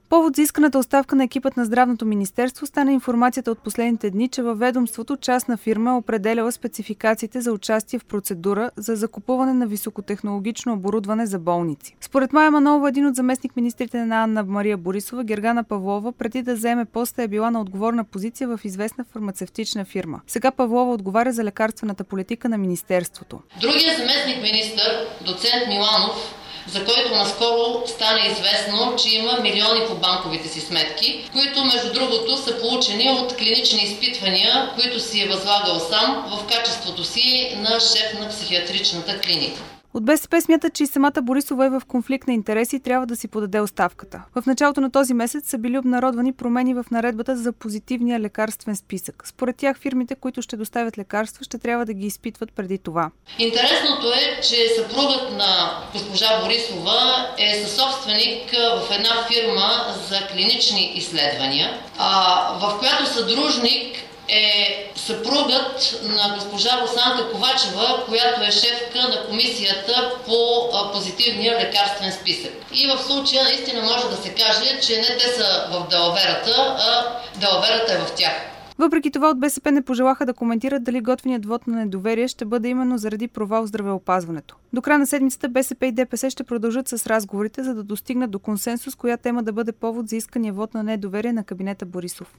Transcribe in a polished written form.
Повод за исканата оставка на екипът на Здравното министерство стана информацията от последните дни, че във ведомството частна фирма е определяла спецификациите за участие в процедура за закупуване на високотехнологично оборудване за болници. Според Мая Манолова, един от заместник-министрите на Анна-Мария Борисова, Гергана Павлова, преди да заеме поста е била на отговорна позиция в известна фармацевтична фирма. Сега Павлова отговаря за лекарствената политика на министерството. Другият заместник-министър, доцент Миланов, за който наскоро стана известно, че има милиони по банковите си сметки, които между другото са получени от клинични изпитвания, които си е възлагал сам в качеството си на шеф на психиатричната клиника. От БСП смятат, че и самата Борисова е в конфликт на интереси и трябва да си подаде оставката. В началото на този месец са били обнародвани промени в наредбата за позитивния лекарствен списък. Според тях фирмите, които ще доставят лекарства, ще трябва да ги изпитват преди това. Интересното е, че съпругът на госпожа Борисова е съсобственик в една фирма за клинични изследвания, в която съдружник е съпругът на госпожа Русанка Ковачева, която е шефка на комисията по позитивния лекарствен списък. И в случая наистина може да се каже, че не те са в далаверата, а далаверата е в тях. Въпреки това от БСП не пожелаха да коментират дали готвеният вод на недоверие ще бъде именно заради провал в здравеопазването. До края на седмицата БСП и ДПС ще продължат с разговорите, за да достигнат до консенсус, коя тема да бъде повод за искания вод на недоверие на кабинета Борисов.